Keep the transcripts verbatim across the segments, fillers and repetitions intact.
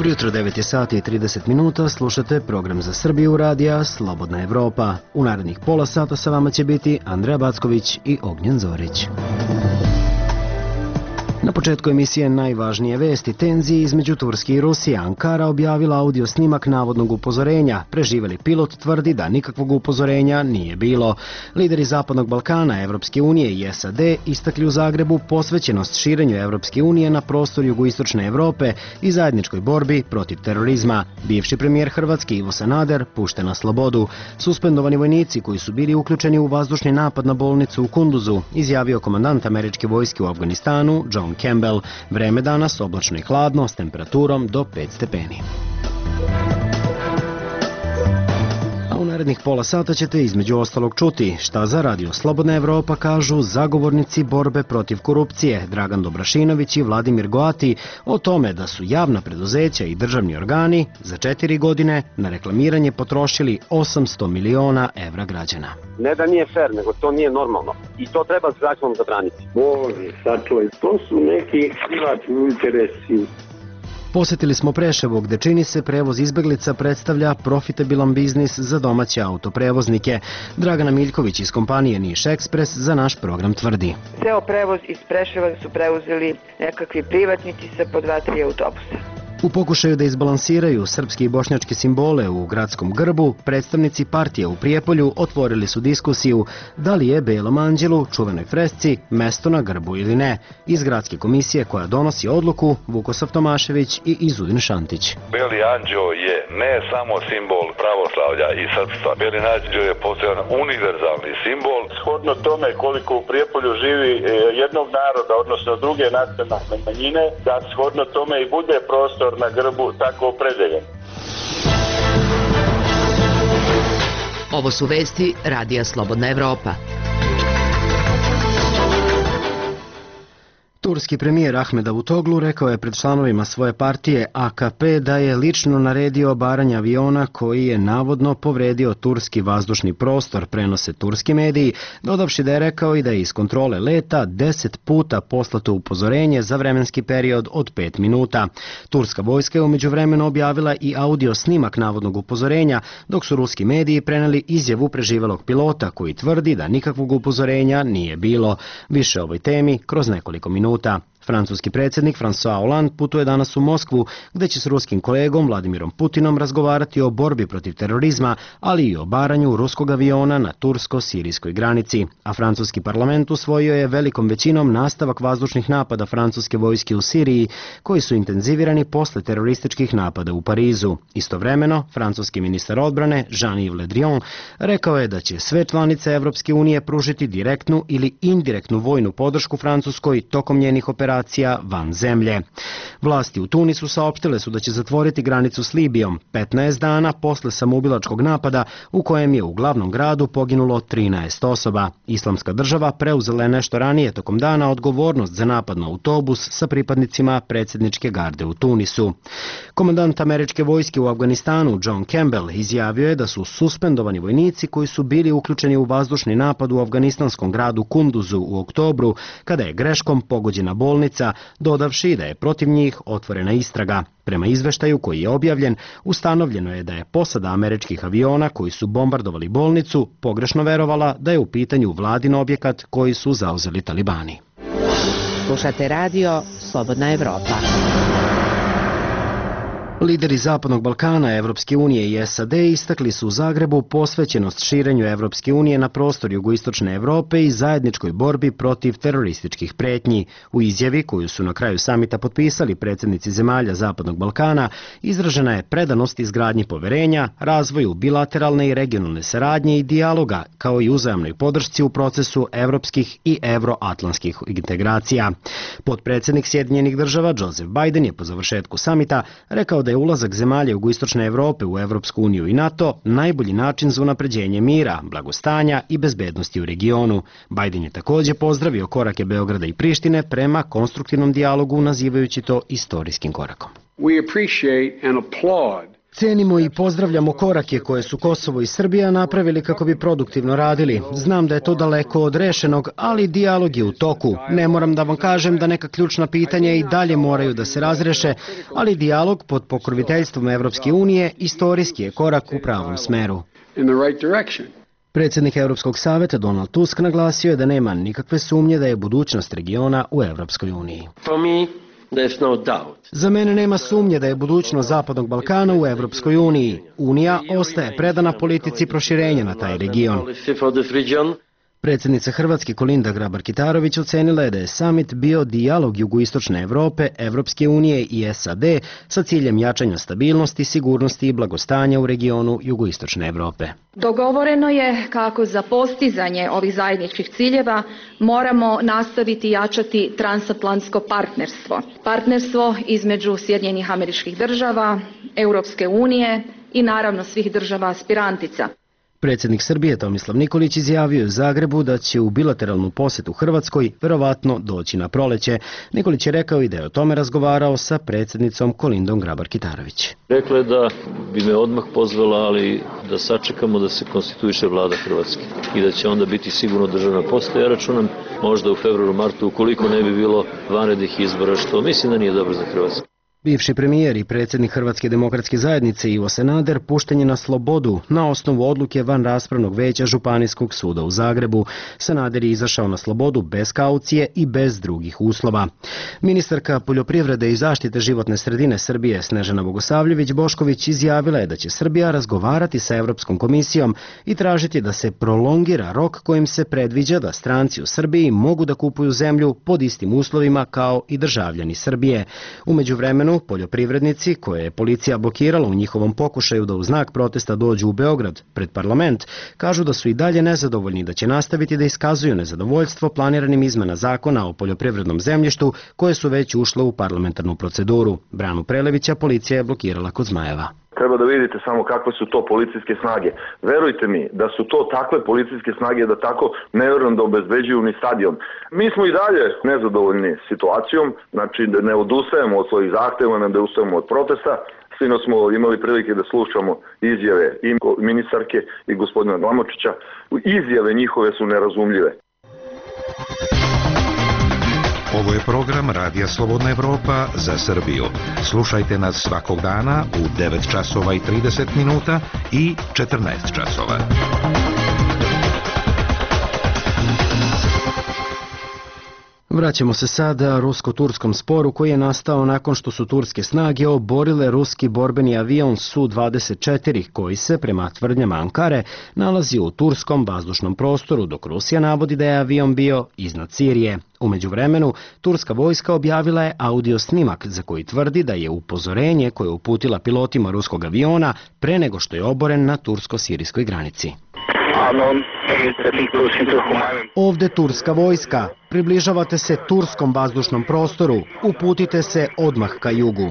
Dobro jutro, devet je sati i trideset minuta, slušate program za Srbiju radija Slobodna Evropa. U narednih pola sata sa vama će biti Andreja Backović i Ognjen Zorić. Na početku emisije najvažnije vesti: tenzije između Turske i Rusije. Ankara objavila audio snimak navodnog upozorenja. Preživeli pilot tvrdi da nikakvog upozorenja nije bilo. Lideri Zapadnog Balkana, Evropske unije i S A D istakli u Zagrebu posvećenost širenju Evropske unije na prostor jugoistočne Evrope i zajedničkoj borbi protiv terorizma. Bivši premijer Hrvatske Ivo Sanader pušten na slobodu. Suspendovani vojnici koji su bili uključeni u vazdušni napad na bolnicu u Kunduzu, izjavio komandant američke vojske u Afganistanu John Campbell. Vreme danas oblačno i hladno s temperaturom do pet stepeni. A u narednih pola sata ćete između ostalog čuti šta za Radio Slobodna Evropa kažu zagovornici borbe protiv korupcije Dragan Dobrašinović i Vladimir Goati o tome da su javna preduzeća i državni organi za četiri godine na reklamiranje potrošili osamsto miliona evra građana. Ne da nije fair, nego to nije normalno. I to treba zakonom zabraniti. Bože, sačuvaj, to su neki privatni interesi. Posetili smo Preševo, gde čini se prevoz izbeglica predstavlja profitabilan biznis za domaće autoprevoznike. Dragana Miljković iz kompanije Niš Ekspres za naš program tvrdi: ceo prevoz iz Preševa su preuzeli nekakvi privatnici sa po dva, tri autobusa. U pokušaju da izbalansiraju srpske i bošnjačke simbole u gradskom grbu, predstavnici partije u Prijepolju otvorili su diskusiju da li je Belom anđelu, čuvenoj fresci, mesto na grbu ili ne. Iz gradske komisije koja donosi odluku Vukosav Tomašević i Izudin Šantić. Beli anđeo je ne samo simbol pravoslavlja i srpstva. Beli anđeo je postojan univerzalni simbol. Shodno tome koliko u Prijepolju živi jednog naroda, odnosno druge nacionalne manjine, da shodno tome i bude prostor na grbu tako opredeljen. Ovo su vesti Radija Slobodna Evropa. Turski premijer Ahmed Davutoglu rekao je pred članovima svoje partije A K P da je lično naredio obaranje aviona koji je navodno povredio turski vazdušni prostor, prenose turski mediji, dodavši da je rekao i da je iz kontrole leta deset puta poslato upozorenje za vremenski period od pet minuta. Turska vojska je u međuvremenu objavila i audio snimak navodnog upozorenja, dok su ruski mediji preneli izjavu preživelog pilota koji tvrdi da nikakvog upozorenja nije bilo. Više o ovoj temi kroz nekoliko minuta. Francuski predsjednik François Hollande putuje danas u Moskvu, gde će s ruskim kolegom Vladimirom Putinom razgovarati o borbi protiv terorizma, ali i o baranju ruskog aviona na tursko-sirijskoj granici. A francuski parlament usvojio je velikom većinom nastavak vazdušnih napada francuske vojske u Siriji, koji su intenzivirani posle terorističkih napada u Parizu. Istovremeno, francuski ministar odbrane Jean-Yves Le Drian rekao je da će sve članice Evropske unije pružiti direktnu ili indirektnu vojnu podršku Francuskoj tokom njenih operacija van zemlje. Vlasti u Tunisu saopštile su da će zatvoriti granicu s Libijom petnaest dana posle samoubilačkog napada u kojem je u glavnom gradu poginulo trinaest osoba. Islamska država preuzela je nešto ranije tokom dana odgovornost za napad na autobus sa pripadnicima predsjedničke garde u Tunisu. Komandant američke vojske u Afganistanu John Campbell izjavio je da su suspendovani vojnici koji su bili uključeni u vazdušni napad u afganistanskom gradu Kunduzu u oktobru, kada je greškom pogođena bolnica, dodavši da je protiv njih otvorena istraga. Prema izveštaju koji je objavljen, ustanovljeno je da je posada američkih aviona koji su bombardovali bolnicu pogrešno verovala da je u pitanju vladin objekat koji su zauzeli talibani. Slušate radio Slobodna Evropa. Lideri Zapadnog Balkana, Evropske unije i S A D istakli su u Zagrebu posvećenost širenju Evropske unije na prostor jugoistočne Evrope i zajedničkoj borbi protiv terorističkih pretnji. U izjavi koju su na kraju samita potpisali predsjednici zemalja Zapadnog Balkana, izražena je predanost izgradnji poverenja, razvoju bilateralne i regionalne saradnje i dijaloga, kao i uzajamnoj podršci u procesu evropskih i evroatlantskih integracija. Potpredsjednik Sjedinjenih država Joseph Biden je po završetku samita rekao da je ulazak zemalja jugoistočne Evrope u Evropsku uniju i NATO najbolji način za unapređenje mira, blagostanja i bezbednosti u regionu. Biden je također pozdravio korake Beograda i Prištine prema konstruktivnom dijalogu, nazivajući to istorijskim korakom. We appreciate and applaud Cenimo i pozdravljamo korake koje su Kosovo i Srbija napravili kako bi produktivno radili. Znam da je to daleko od rešenog, ali dijalog je u toku. Ne moram da vam kažem da neka ključna pitanja i dalje moraju da se razreše, ali dijalog pod pokroviteljstvom Evropske unije istorijski je korak u pravom smeru. Predsjednik Europskog saveta Donald Tusk naglasio je da nema nikakve sumnje da je budućnost regiona u Evropskoj uniji. Za mene nema sumnje da je budućnost Zapadnog Balkana u Evropskoj uniji. Unija ostaje predana politici proširenja na taj region. Predsjednica Hrvatske Kolinda Grabar-Kitarović ocenila je da je summit bio dijalog Jugoistočne Evrope, Evropske unije i S A D sa ciljem jačanja stabilnosti, sigurnosti i blagostanja u regionu Jugoistočne Evrope. Dogovoreno je kako za postizanje ovih zajedničkih ciljeva moramo nastaviti jačati transatlantsko partnerstvo. Partnerstvo između Sjedinjenih Američkih Država, Europske unije i naravno svih država aspirantica. Predsjednik Srbije Tomislav Nikolić izjavio je u Zagrebu da će u bilateralnu posjetu Hrvatskoj verovatno doći na proleće. Nikolić je rekao i da je o tome razgovarao sa predsjednicom Kolindom Grabar-Kitarović. Rekla je da bi me odmah pozvala, ali da sačekamo da se konstituiše vlada Hrvatske i da će onda biti sigurno državna postaja. Ja računam možda u februaru, martu, ukoliko ne bi bilo vanrednih izbora, što mislim da nije dobro za Hrvatsku. Bivši premijer i predsjednik Hrvatske demokratske zajednice Ivo Sanader pušten je na slobodu na osnovu odluke van raspravnog veća Županijskog suda u Zagrebu. Sanader je izašao na slobodu bez kaucije i bez drugih uslova. Ministarka poljoprivrede i zaštite životne sredine Srbije Snežana Bogosavljević-Bošković izjavila je da će Srbija razgovarati sa Evropskom komisijom i tražiti da se prolongira rok kojim se predviđa da stranci u Srbiji mogu da kupuju zemlju pod istim uslovima kao i državljani Srbije. U međuvremenu poljoprivrednici, koje je policija blokirala u njihovom pokušaju da u znak protesta dođu u Beograd pred parlament, kažu da su i dalje nezadovoljni da će nastaviti da iskazuju nezadovoljstvo planiranim izmena zakona o poljoprivrednom zemljištu koje su već ušle u parlamentarnu proceduru. Branu Prelevića policija je blokirala kod Zmajeva. Treba da vidite samo kakve su to policijske snage. Verujte mi da su to takve policijske snage da tako ne vjerujem da obezbeđuju ni stadion. Mi smo i dalje nezadovoljni situacijom, znači da ne odustajemo od svojih zahteva, ne odustajemo od protesta. Sino smo imali prilike da slušamo izjave i ministarke i gospodina Glamočića. Izjave njihove su nerazumljive. Ovo je program Radija Slobodna Evropa za Srbiju. Slušajte nas svakog dana u devet časova i trideset minuta i četrnaest časova. Vraćamo se sada rusko-turskom sporu koji je nastao nakon što su turske snage oborile ruski borbeni avion Su dvadeset četiri koji se, prema tvrdnjama Ankare, nalazi u turskom vazdušnom prostoru, dok Rusija navodi da je avion bio iznad Sirije. U međuvremenu, turska vojska objavila je audio snimak za koji tvrdi da je upozorenje koje je uputila pilotima ruskog aviona pre nego što je oboren na tursko-sirijskoj granici. Ovde turska vojska. Približavate se turskom vazdušnom prostoru. Uputite se odmah ka jugu.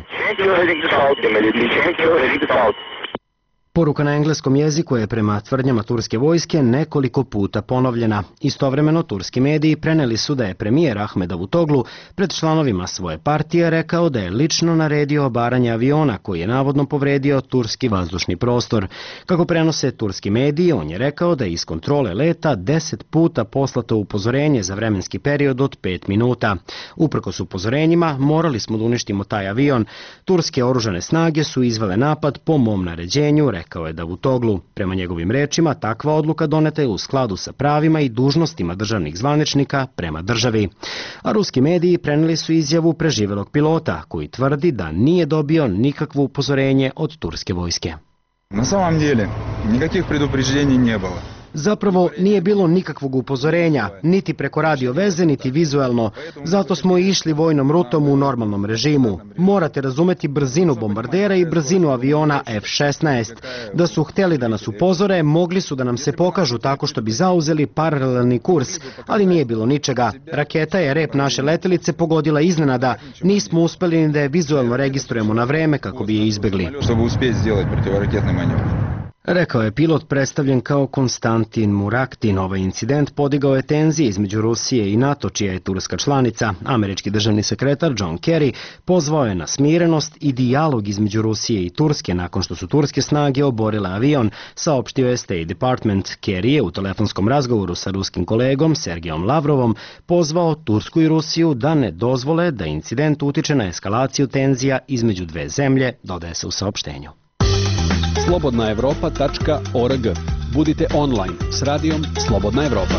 Poruka na engleskom jeziku je prema tvrdnjama turske vojske nekoliko puta ponovljena. Istovremeno turski mediji preneli su da je premijer Ahmed Davutoglu pred članovima svoje partije rekao da je lično naredio obaranje aviona koji je navodno povredio turski vazdušni prostor. Kako prenose turski mediji, on je rekao da je iz kontrole leta deset puta poslato upozorenje za vremenski period od pet minuta. Uprkos upozorenjima, morali smo da uništimo taj avion. Turske oružane snage su izvele napad po mom naređenju, rekao je Davutoglu. Prema njegovim rečima, takva odluka doneta je u skladu sa pravima i dužnostima državnih zvaničnika prema državi. A ruski mediji preneli su izjavu preživelog pilota, koji tvrdi da nije dobio nikakvo upozorenje od turske vojske. Na samom деле, nikakvih предупреждений не было. Zapravo nije bilo nikakvog upozorenja, niti preko radio veze, niti vizuelno. Zato smo i išli vojnom rutom u normalnom režimu. Morate razumeti brzinu bombardera i brzinu aviona F šesnaest. Da su hteli da nas upozore, mogli su da nam se pokažu tako što bi zauzeli paralelni kurs, ali nije bilo ničega. Raketa je rep naše letelice pogodila iznenada. Nismo uspeli ni da je vizuelno registrujemo na vreme kako bi je izbegli. Rekao je pilot predstavljen kao Konstantin Muraktin. Ovaj incident podigao je tenzije između Rusije i NATO, čija je Turska članica. Američki državni sekretar John Kerry pozvao je na smirenost i dijalog između Rusije i Turske nakon što su turske snage oborile avion, saopštio je State Department. Kerry je u telefonskom razgovoru sa ruskim kolegom Sergejom Lavrovom pozvao Tursku i Rusiju da ne dozvole da incident utiče na eskalaciju tenzija između dve zemlje, dodaje se u saopštenju. slobodna evropa tačka org. Budite online s radijom Slobodna Evropa.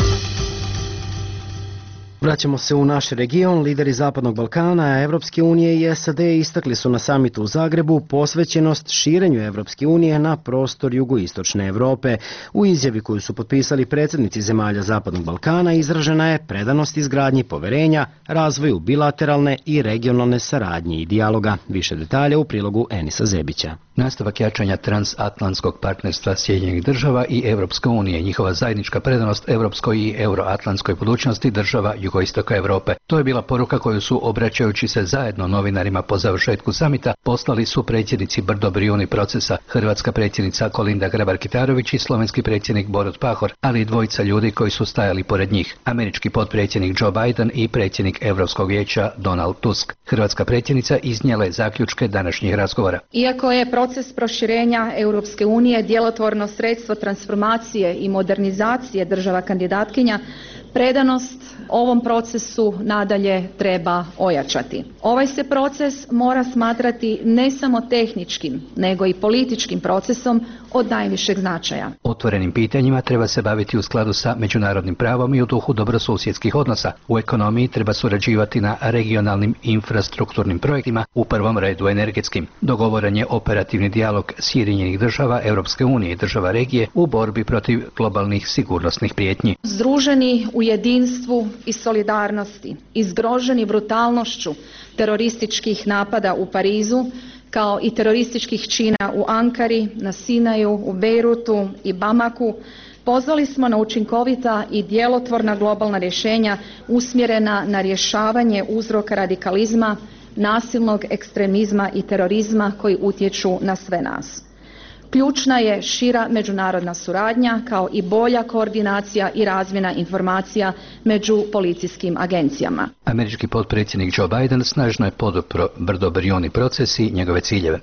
Vraćamo se u naš region. Lideri Zapadnog Balkana, Evropske unije i S A D istakli su na samitu u Zagrebu posvećenost širenju Evropske unije na prostor jugoistočne Evrope. U izjavi koju su potpisali predsjednici zemalja Zapadnog Balkana izražena je predanost izgradnji poverenja, razvoju bilateralne i regionalne saradnje i dijaloga. Više detalja u prilogu Enisa Zebića. Nastavak jačanja transatlantskog partnerstva Sjedinjenih država i Evropske unije, njihova zajednička predanost evropskoj i euroatlantskoj budućnosti država jugoistoka Evrope. To je bila poruka koju su, obraćajući se zajedno novinarima po završetku samita, poslali su predsjednici Brdo Brijuni procesa, hrvatska predsjednica Kolinda Grabar-Kitarović i slovenski predsjednik Borut Pahor, ali i dvojica ljudi koji su stajali pored njih, američki potpredsjednik Joe Biden i predsjednik Europskog vijeća Donald Tusk. Hrvatska predsjednica iznijela je zaključke današnjih razgovora. Iako je proces proširenja Europske unije djelotvorno sredstvo transformacije i modernizacije država kandidatkinja, predanost ovom procesu nadalje treba ojačati. Ovaj se proces mora smatrati ne samo tehničkim, nego i političkim procesom od najvišeg značaja. Otvorenim pitanjima treba se baviti u skladu sa međunarodnim pravom i u duhu dobrosusjedskih odnosa. U ekonomiji treba surađivati na regionalnim infrastrukturnim projektima, u prvom redu energetskim. Dogovoren je operativni dijalog Sjedinjenih država, Europske unije i država regije u borbi protiv globalnih sigurnosnih prijetnji. Združeni u jedinstvu i solidarnosti, izgroženi brutalnošću terorističkih napada u Parizu, kao i terorističkih čina u Ankari, na Sinaju, u Bejrutu i Bamaku, pozvali smo na učinkovita i djelotvorna globalna rješenja usmjerena na rješavanje uzroka radikalizma, nasilnog ekstremizma i terorizma koji utječu na sve nas. Ključna je šira međunarodna suradnja kao i bolja koordinacija i razmjena informacija među policijskim agencijama. Američki potpredsjednik Joe Biden snažno je podupro Brdo Brijuni proces i njegove ciljeve.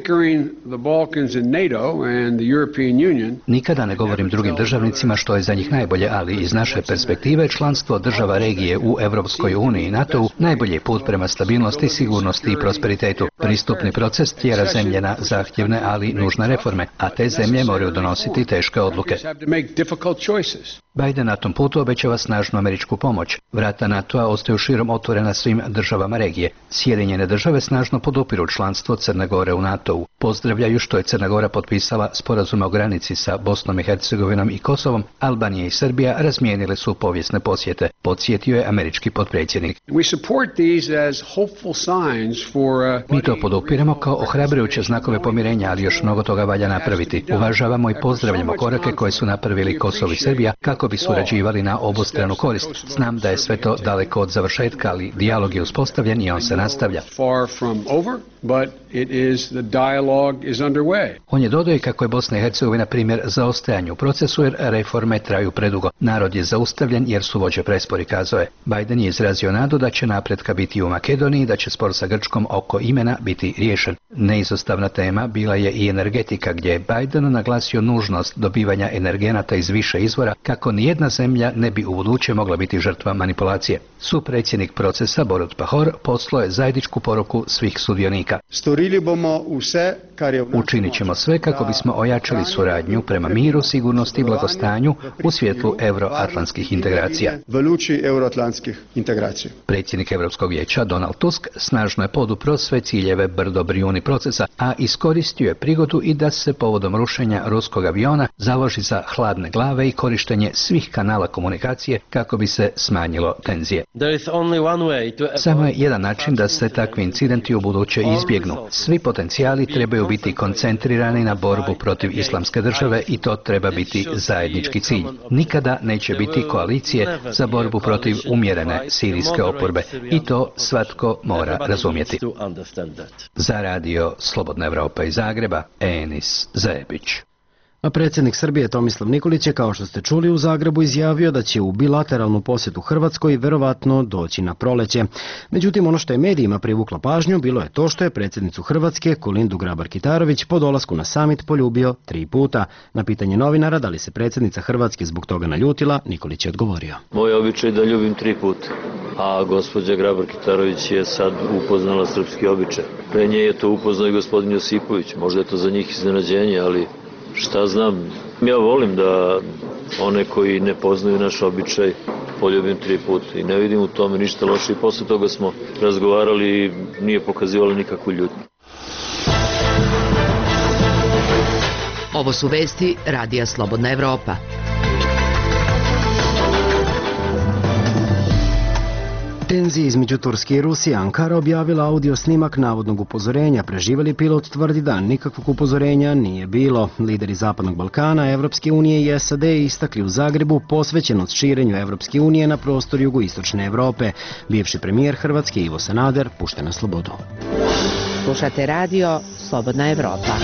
Nikada ne govorim drugim državnicima što je za njih najbolje, ali iz naše perspektive članstvo država regije u Evropskoj uniji i NATO-u najbolji je put prema stabilnosti, sigurnosti i prosperitetu. Pristupni proces tjera zemlje na zahtjevne, ali nužne reforme, a te zemlje moraju donositi teške odluke. Biden na tom putu obećava snažnu američku pomoć. Vrata NATO-a ostaju širom otvorena svim državama regije. Sjedinjene države snažno podupiru članstvo Crne Gore u NATO-u. Pozdravljaju što je Crna Gora potpisala sporazume o granici sa Bosnom i Hercegovinom i Kosovom. Albanija i Srbija razmijenile su povijesne posjete, podsjetio je američki potpredsjednik. Mi to podupiramo kao ohrabrujuće znakove pomirenja, ali još mnogo toga valja napraviti. Uvažavamo i pozdravljamo korake koje su napravili Kosovo i Srbija kako bi surađivali na obostranu korist. Znam da je sve to daleko od završetka, ali dijalog je uspostavljen i on se nastavlja. On je dodao i kako je Bosna i Hercegovina primjer zaostajanja u procesu jer reforme traju predugo. Narod je zaustavljen jer su vođe prespori, kazao je. Biden je izrazio nadu da će napretka biti u Makedoniji i da će spor sa Grčkom oko imena biti riješen. Neizostavna tema bila je i energetika, gdje je Biden naglasio nužnost dobivanja energenata iz više izvora kako nijedna zemlja ne bi u buduće mogla biti žrtva manipulacije. Supredsjednik procesa Borut Pahor poslao je zajedničku poruku svih sudionika. Učinit ćemo sve kako bismo ojačali suradnju prema miru, sigurnosti i blagostanju u svjetlu euroatlantskih integracija. Predsjednik Europskog vijeća Donald Tusk snažno je podupro sve ciljeve Brdo Brijuni procesa, a iskoristio je prigodu i da se povodom rušenja ruskog aviona založi za hladne glave i korištenje svih kanala komunikacije kako bi se smanjilo tenzije. Samo je jedan način da se takvi incidenti u buduće izbjegnu. Svi potencijali trebaju biti koncentrirani na borbu protiv islamske države i to treba biti zajednički cilj. Nikada neće biti koalicije za borbu protiv umjerene sirijske oporbe i to svatko mora razumjeti. Za radio Slobodna Evropa iz Zagreba, Enis Zebić. A predsjednik Srbije Tomislav Nikolić je, kao što ste čuli, u Zagrebu izjavio da će u bilateralnu posjetu Hrvatskoj verovatno doći na proleće. Međutim, ono što je medijima privuklo pažnju bilo je to što je predsjednicu Hrvatske, Kolindu Grabar-Kitarović, po dolasku na samit poljubio tri puta. Na pitanje novinara da li se predsjednica Hrvatske zbog toga naljutila, Nikolić je odgovorio. Moj običaj da ljubim tri puta, a gospođa Grabar-Kitarović je sad upoznala srpski običaj. Pre nje je to upoznao i gospodin Josipović, možda je to za njih iznenađenje, ali šta znam, ja volim da one koji ne poznaju naš običaj poljubim tri puta i ne vidim u tome ništa loše i posle toga smo razgovarali i nije pokazivali nikakvu ljutnju. Ovo su vesti Radija Slobodna Evropa. Tenzije između Turske i Rusije. Ankara objavila audio snimak navodnog upozorenja. Preživeli pilot tvrdi da nikakvog upozorenja nije bilo. Lideri Zapadnog Balkana, Evropske unije i S A D istakli u Zagrebu posvećenost širenju Evropske unije na prostor jugoistočne Evrope. Bivši premijer Hrvatske Ivo Sanader pušten na slobodu. Slušate radio Slobodna Evropa.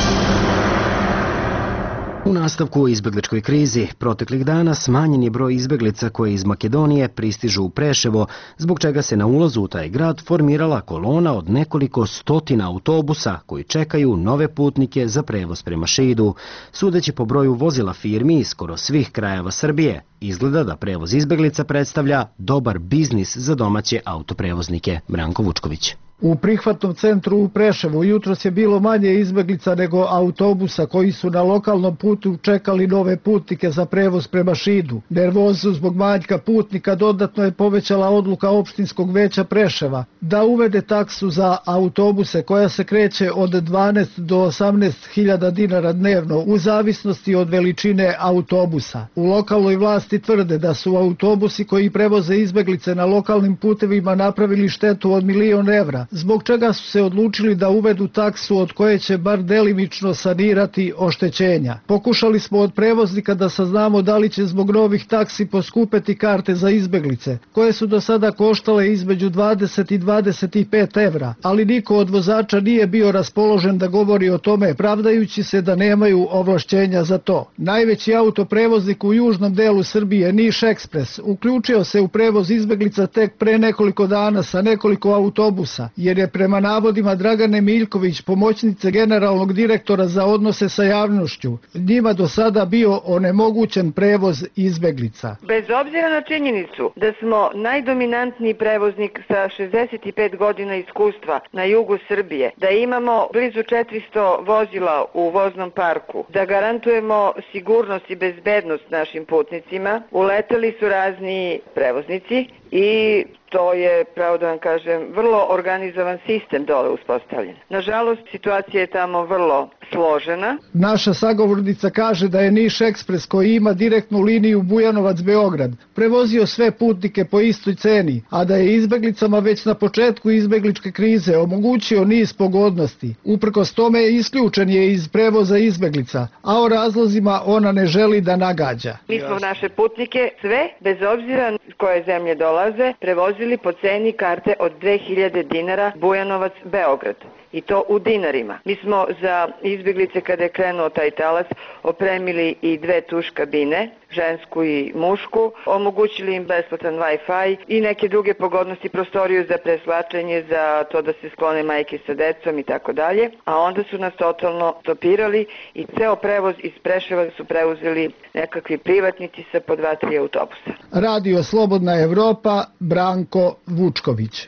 U nastavku o izbegličkoj krizi, proteklih dana smanjen je broj izbeglica koje iz Makedonije pristižu u Preševo, zbog čega se na ulazu u taj grad formirala kolona od nekoliko stotina autobusa koji čekaju nove putnike za prevoz prema Šidu. Sudeći po broju vozila firmi iz skoro svih krajeva Srbije, izgleda da prevoz izbeglica predstavlja dobar biznis za domaće autoprevoznike. Branko Vučković. U prihvatnom centru u Preševu jutros je bilo manje izbeglica nego autobusa koji su na lokalnom putu čekali nove putnike za prevoz prema Šidu. Nervozu zbog manjka putnika dodatno je povećala odluka opštinskog veća Preševa da uvede taksu za autobuse koja se kreće od dvanaest do osamnaest hiljada dinara dnevno u zavisnosti od veličine autobusa. U lokalnoj vlasti tvrde da su autobusi koji prevoze izbeglice na lokalnim putevima napravili štetu od milion evra, zbog čega su se odlučili da uvedu taksu od koje će bar delimično sanirati oštećenja. Pokušali smo od prevoznika da saznamo da li će zbog novih taksi poskupeti karte za izbeglice, koje su do sada koštale između dvadeset i dvadeset pet evra, ali niko od vozača nije bio raspoložen da govori o tome, pravdajući se da nemaju ovlašćenja za to. Najveći autoprevoznik u južnom delu Srbije, Niš Ekspres, uključio se u prevoz izbeglica tek pre nekoliko dana sa nekoliko autobusa, jer je prema navodima Dragane Miljković, pomoćnice generalnog direktora za odnose sa javnošću, njima do sada bio onemogućen prevoz izbeglica. Bez obzira na činjenicu da smo najdominantniji prevoznik sa šezdeset pet godina iskustva na jugu Srbije, da imamo blizu četiristo vozila u voznom parku, da garantujemo sigurnost i bezbednost našim putnicima, uleteli su razni prevoznici i to je, pravo da vam kažem, vrlo organizovan sistem dole uspostavljen. Nažalost, situacija je tamo vrlo složena. Naša sagovornica kaže da je Niš Ekspres, koji ima direktnu liniju Bujanovac-Beograd, prevozio sve putnike po istoj ceni, a da je izbeglicama već na početku izbegličke krize omogućio niz pogodnosti. Uprkos tome isključen je iz prevoza izbeglica, a o razlozima ona ne želi da nagađa. Mi smo naše putnike sve, bez obzira s koje zemlje dolaze, prevozili po ceni karte od dve hiljade dinara Bujanovac-Beograd. I to u dinarima. Mi smo za izbjeglice, kada je krenuo taj talas, opremili i dve tuš kabine, žensku i mušku, omogućili im besplatan Wi-Fi i neke druge pogodnosti, prostoriju za preslačenje, za to da se sklone majke sa decom i tako dalje, a onda su nas totalno stopirali i ceo prevoz iz Preševa su preuzeli nekakvi privatnici sa po dva, tri autobusa. Radio Slobodna Evropa, Branko Vučković.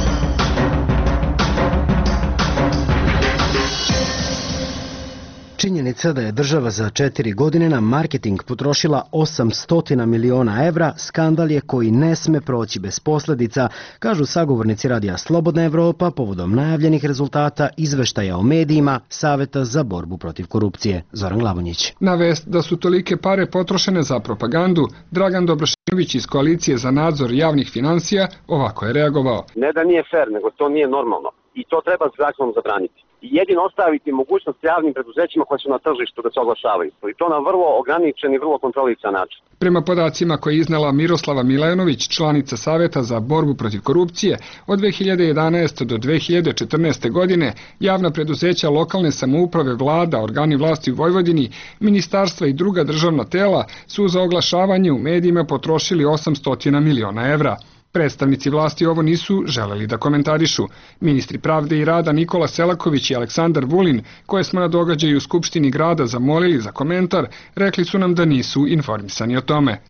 Činjenica da je država za četiri godine na marketing potrošila osamsto miliona evra, skandal je koji ne sme proći bez posljedica, kažu sagovornici Radija Slobodna Evropa povodom najavljenih rezultata izveštaja o medijima Saveta za borbu protiv korupcije. Zoran Glavonjić. Na vest da su tolike pare potrošene za propagandu, Dragan Dobrošinović iz Koalicije za nadzor javnih finansija ovako je reagovao. Ne da nije fair, nego to nije normalno. I to treba zakonom zabraniti. i jedino ostaviti mogućnost javnim preduzećima koje su na tržištu da se oglašavaju. I to na vrlo ograničen i vrlo kontrolisan način. Prema podacima koje je iznela Miroslava Milenović, članica Saveta za borbu protiv korupcije, od dve hiljade jedanaeste. do dve hiljade četrnaeste. godine javna preduzeća lokalne samouprave, vlada, organi vlasti u Vojvodini, ministarstva i druga državna tela su za oglašavanje u medijima potrošili osamsto miliona evra. Predstavnici vlasti ovo nisu želeli da komentarišu. Ministri pravde i rada Nikola Selaković i Aleksandar Vulin, koje smo na događaju u Skupštini grada zamolili za komentar, rekli su nam da nisu informisani o tome.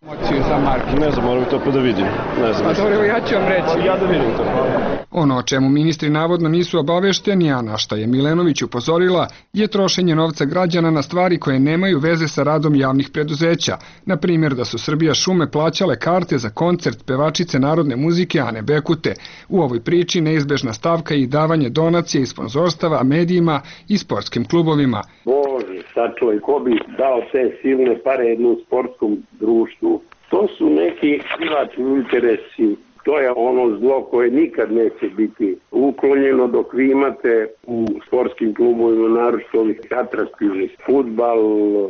Ne znam, moram to pa da vidim. Ne znam. Pa dobro, ja ću vam reći. Ja da vidim to. Ono o čemu ministri navodno nisu obavešteni, a na šta je Milenović upozorila, je trošenje novca građana na stvari koje nemaju veze sa radom javnih preduzeća. Na primjer da su Srbija šume plaćale karte za koncert pevačice narodne muzike Ane Bekute. U ovoj priči neizbežna stavka je i davanje donacije i sponzorstava medijima i sportskim klubovima. Bože, sačuvaj, ko bi dao te silne pare jednom sportskom društvu? To su neki privatni interesi. To je ono zlo koje nikad neće biti uklonjeno dok vi imate u sportskim klubovima naročito ovih atraktivnih, fudbal,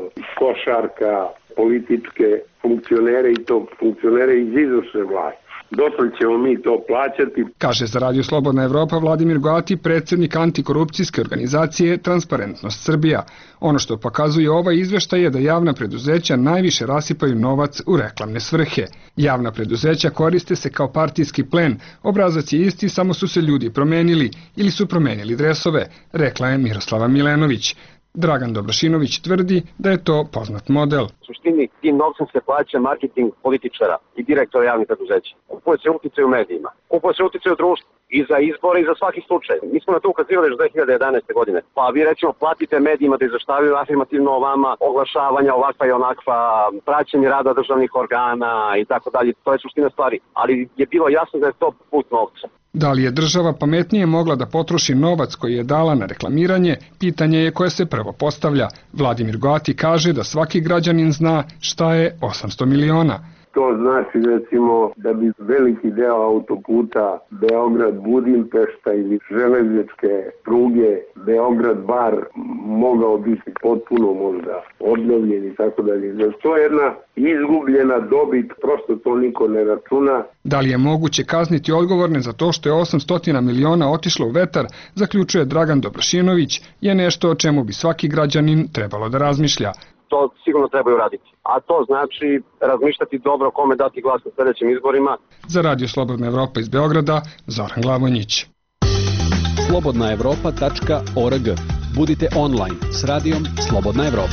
košarka, političke funkcionere i to funkcionere iz izvršne vlasti. Dotle ćemo mi to plaćati. Kaže za Radio Slobodna Evropa Vladimir Goati, predsjednik antikorupcijske organizacije Transparentnost Srbija. Ono što pokazuje ovaj izveštaj je da javna preduzeća najviše rasipaju novac u reklamne svrhe. Javna preduzeća koriste se kao partijski plen, obrazac je isti, samo su se ljudi promenili ili su promenili dresove, rekla je Miroslava Milenović. Dragan Dobrašinović tvrdi da je to poznat model. U suštini tim novcem se plaća marketing političara i direktora javnih preduzeća. Kupuje se uticaj u medijima, kupuje se uticaj u društvu i za izbore i za svaki slučaj. Mi smo na to ukazivali još dve hiljade jedanaeste. godine. Pa vi recimo platite medijima da izveštavaju afirmativno o vama, oglašavanja ovakva i onakva, praćenje rada državnih organa i tako dalje. To je suština stvari. Ali je bilo jasno da je to put novca. Da li je država pametnije mogla da potroši novac koji je dala na reklamiranje, pitanje je koje se prvo postavlja. Vladimir Goati kaže da svaki građanin zna šta je osamsto miliona. To znači recimo da bi veliki deo autoputa Beograd-Budimpešta ili železničke pruge Beograd-Bar mogao biti potpuno možda obnovljen i tako dalje. To je jedna izgubljena dobit, prosto to niko ne računa. Da li je moguće kazniti odgovorne za to što je osamsto miliona otišlo u vetar, zaključuje Dragan Dobrašinović, je nešto o čemu bi svaki građanin trebalo da razmišlja. To sigurno trebaju raditi. A to znači razmišljati dobro kome dati glas na sljedećim izborima. Za Radio Slobodna Evropa iz Beograda, Zoran Glavonjić. slobodna evropa tačka org. Budite online s radijom Slobodna Evropa.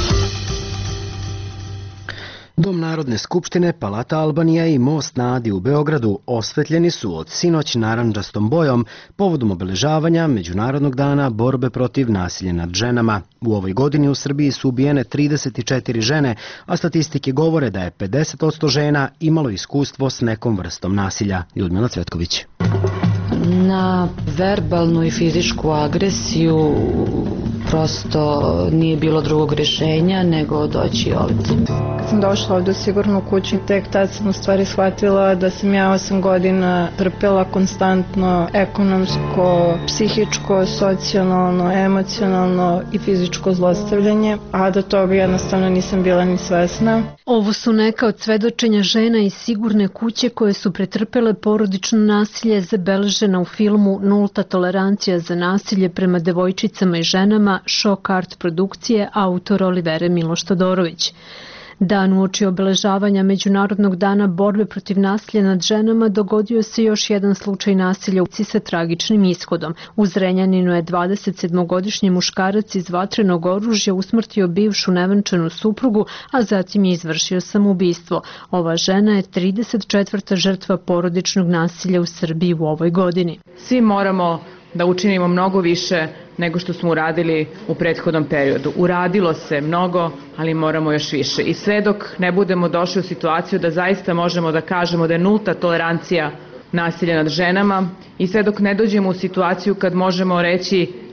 Dom Narodne skupštine, Palata Albanija i Most na Adi u Beogradu osvetljeni su od sinoć narandžastom bojom povodom obeležavanja Međunarodnog dana borbe protiv nasilja nad ženama. U ovoj godini u Srbiji su ubijene trideset četiri žene, a statistike govore da je pedeset posto žena imalo iskustvo s nekom vrstom nasilja. Ljudmila Cvetković. Na verbalnu i fizičku agresiju prosto nije bilo drugog rješenja nego doći ovdje. Kad sam došla ovdje u sigurnu kuću, tek tad sam u stvari shvatila da sam ja osam godina trpela konstantno ekonomsko, psihičko, socijalno, emocionalno i fizičko zlostavljanje, a do toga jednostavno nisam bila ni svesna. Ovo su neka od svedočenja žena iz sigurne kuće koje su pretrpele porodično nasilje zabeležena u filmu Nulta tolerancija za nasilje prema devojčicama i ženama, Shock Art produkcije, autor Olivere Miloš Todorović. Dan uoči obeležavanja Međunarodnog dana borbe protiv nasilja nad ženama dogodio se još jedan slučaj nasilja u sa tragičnim ishodom. U Zrenjaninu je dvadesetsedmogodišnji muškarac iz vatrenog oružja usmrtio bivšu nevenčanu suprugu, a zatim je izvršio samoubistvo. Ova žena je trideset četvrta žrtva porodičnog nasilja u Srbiji u ovoj godini. Svi moramo da učinimo mnogo više nego što smo uradili u prethodnom periodu. Uradilo se mnogo, ali moramo još više. I sve dok ne budemo došli u situaciju da zaista možemo da kažemo da je nulta tolerancija nasilja nad ženama i sve dok ne dođemo u situaciju kad možemo reći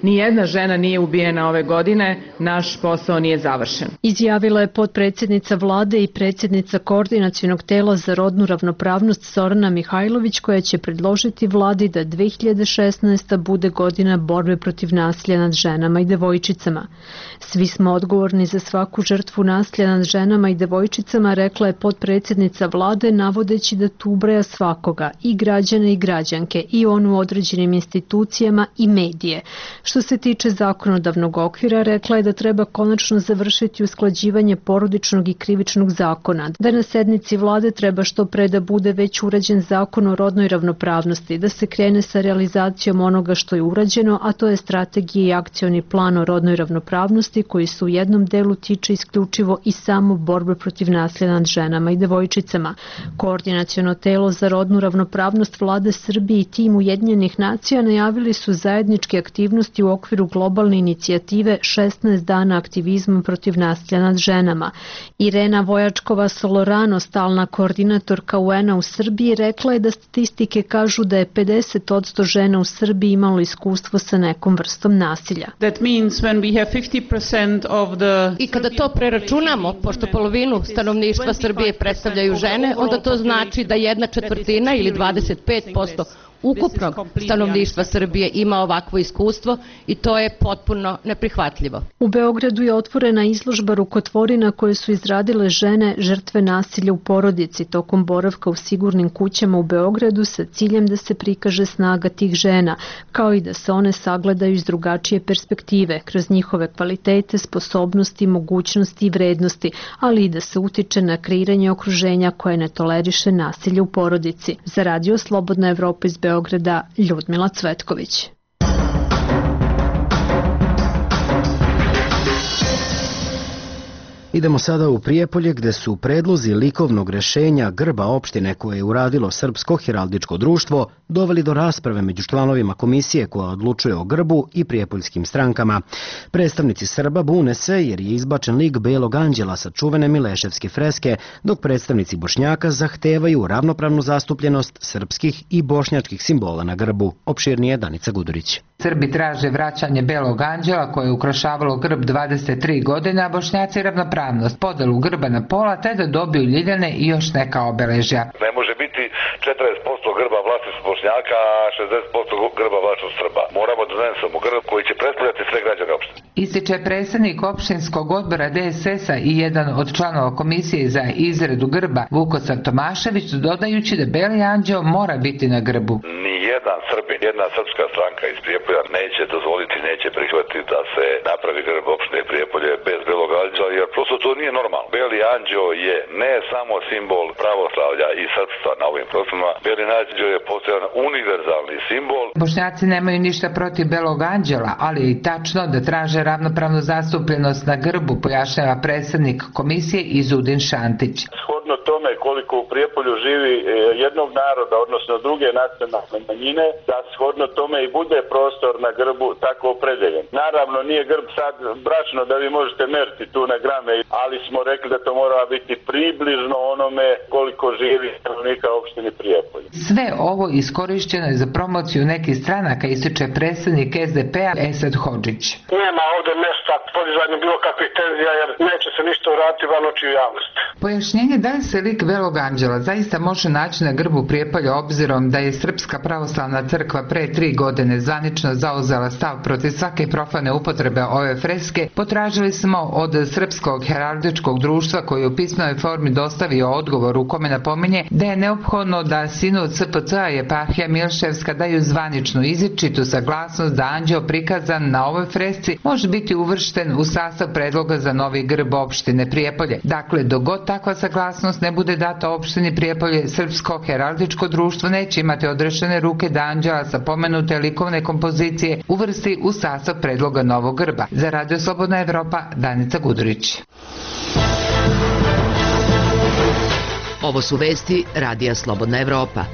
Nijedna žena nije ubijena ove godine, naš posao nije završen. Izjavila je potpredsjednica vlade i predsjednica Koordinacionog tela za rodnu ravnopravnost Zorana Mihajlović, koja će predložiti vladi da dve hiljade šesnaesta. bude godina borbe protiv nasilja nad ženama i devojčicama. Svi smo odgovorni za svaku žrtvu nasilja nad ženama i devojčicama, rekla je potpredsjednica vlade, navodeći da tu ubraja svakoga, i građane i građanke, i onu u određenim institucijama i medije. Što se tiče zakonodavnog okvira, rekla je da treba konačno završiti usklađivanje porodičnog i krivičnog zakona, da na sednici vlade treba što pre da bude već urađen zakon o rodnoj ravnopravnosti, da se krene sa realizacijom onoga što je urađeno, a to je strategija i akcioni plan o rodnoj ravnopravnosti, koji se u jednom delu tiče isključivo i samo borbe protiv nasilja nad ženama i devojčicama. Koordinaciono telo za rodnu ravnopravnost vlade Srbije i tim Ujedinjenih nacija najavili su zajedničke aktivnosti u okviru globalne inicijative šesnaest dana aktivizma protiv nasilja nad ženama. Irena Vojačkova-Solorano, stalna koordinatorka U N-a u Srbiji, rekla je da statistike kažu da je pedeset posto žena u Srbiji imalo iskustvo sa nekom vrstom nasilja. I kada to preračunamo, pošto polovinu stanovništva Srbije predstavljaju žene, onda to znači da jedna četvrtina ili dvadeset pet posto ukupnog stanovništva Srbije ima ovakvo iskustvo i to je potpuno neprihvatljivo. U Beogradu je otvorena izložba rukotvorina koje su izradile žene žrtve nasilja u porodici tokom boravka u sigurnim kućama u Beogradu sa ciljem da se prikaže snaga tih žena, kao i da se one sagledaju iz drugačije perspektive, kroz njihove kvalitete, sposobnosti, mogućnosti i vrednosti, ali i da se utiče na kreiranje okruženja koje ne toleriše nasilje u porodici. Za Radio Slobodna Evropa iz Beograda, Beograda, Ljudmila Cvetković. Idemo sada u Prijepolje, gde su predlozi likovnog rešenja grba opštine koje je uradilo Srpsko heraldičko društvo doveli do rasprave među članovima komisije koja odlučuje o grbu i prijepoljskim strankama. Predstavnici Srba bune se jer je izbačen lik Belog anđela sa čuvene Mileševske freske, dok predstavnici Bošnjaka zahtevaju ravnopravnu zastupljenost srpskih i bošnjačkih simbola na grbu. Opširnije Danica Gudurić. Srbi traže vraćanje Belog anđela koje je ukrašavalo grb dvadeset tri godine, a Bošnjaci ravnopravnost, podelu grba na pola te da dobiju ljiljane i još neka obeležja. Ne može biti četrdeset posto grba vlasništvo Bošnjaka, a šezdeset posto grba vlasništvo Srba. Moramo da donesemo grb koji će predstavljati sve građane opštine. Ističe predsednik opštinskog odbora D S S-a i jedan od članova komisije za izradu grba Vukosav Tomašević, dodajući da Beli anđeo mora biti na grbu. Jedan Srbin, jedna srpska stranka iz Prijepolja neće dozvoliti, neće prihvatiti da se napravi grb opštine Prijepolje bez Belog anđela, jer prosto to nije normalno. Beli anđeo je ne samo simbol pravoslavlja i srpstva na ovim prostorima, Beli anđeo je postojan univerzalni simbol. Bošnjaci nemaju ništa protiv Belog anđela, ali je i tačno da traže ravnopravnu zastupljenost na grbu, pojašnjava predsednik komisije Izudin Šantić. Shodno tome koliko u Prijepolju živi jednog naroda, odnosno druge nacionalne manjine, da shodno tome i bude prostor na grbu tako opredeljen. Naravno, nije grb sad bračno da vi možete meriti tu na grame, ali smo rekli da to mora biti približno onome koliko živi stanovnika opštine Prijepolje. Sve ovo iskorišćeno je za promociju nekih stranaka, ističe predsednik S D P-a Esad Hodžić. Nema ovde mesta podizanju bilo kakvih tenzija, jer neće se ništa uraditi van očiju javnosti. Pojašnjenje da li se lik Belog anđela zaista može naći na grbu Prijepolja, obzirom da je Srpska pravoslavna crkva pre tri godine zvanično zauzela stav protiv svake profane upotrebe ove freske, potražili smo od Srpskog heraldičkog društva koji u pismenoj formi dostavio odgovor u kome napominje da je neophodno da sinod S P C-a i eparhija Milševska daju zvaničnu izričitu saglasnost da anđeo prikazan na ovoj fresci može biti uvršten u sastav predloga za novi grb opštine Prijepolje. Dakle, dok god takva saglasnost ne bude data opštini Prijepolje, Srpsko heraldičko društvo neće imati odrešene ruke da anđela sa pomenute likovne kompozicije uvrsti u sastav predloga novog grba. Za Radio Slobodna Evropa, Danica Gudurić. Ovo su vesti Radija Slobodna Evropa.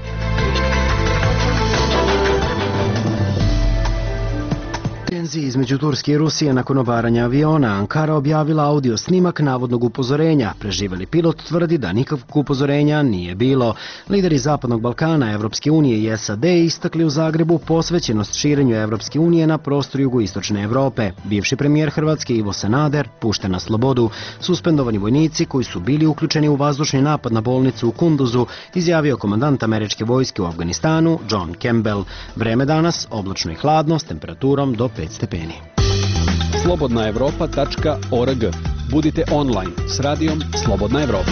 Tenziji između Turske i Rusije nakon obaranja aviona, Ankara objavila audio snimak navodnog upozorenja. Preživeli pilot tvrdi da nikakvog upozorenja nije bilo. Lideri Zapadnog Balkana, Evropske unije i S A D istakli u Zagrebu posvećenost širenju Evropske unije na prostoru jugoistočne Evrope. Bivši premijer Hrvatske Ivo Sanader pušten na slobodu. Suspendovani vojnici koji su bili uključeni u vazdušni napad na bolnicu u Kunduzu, izjavio komandant američke vojske u Afganistanu John Campbell. Vreme danas oblačno i hladno s temperaturom do pet stepeni. slobodna evropa tačka org. Budite online s radijom Slobodna Evropa.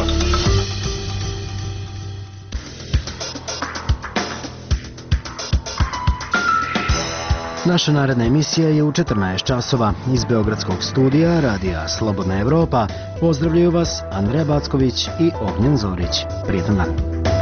Naša naredna emisija je u četrnaest časova. Iz Beogradskog studija radija Slobodna Evropa pozdravljaju vas Andreja Backović i Ognjen Zorić. Prijetan dan.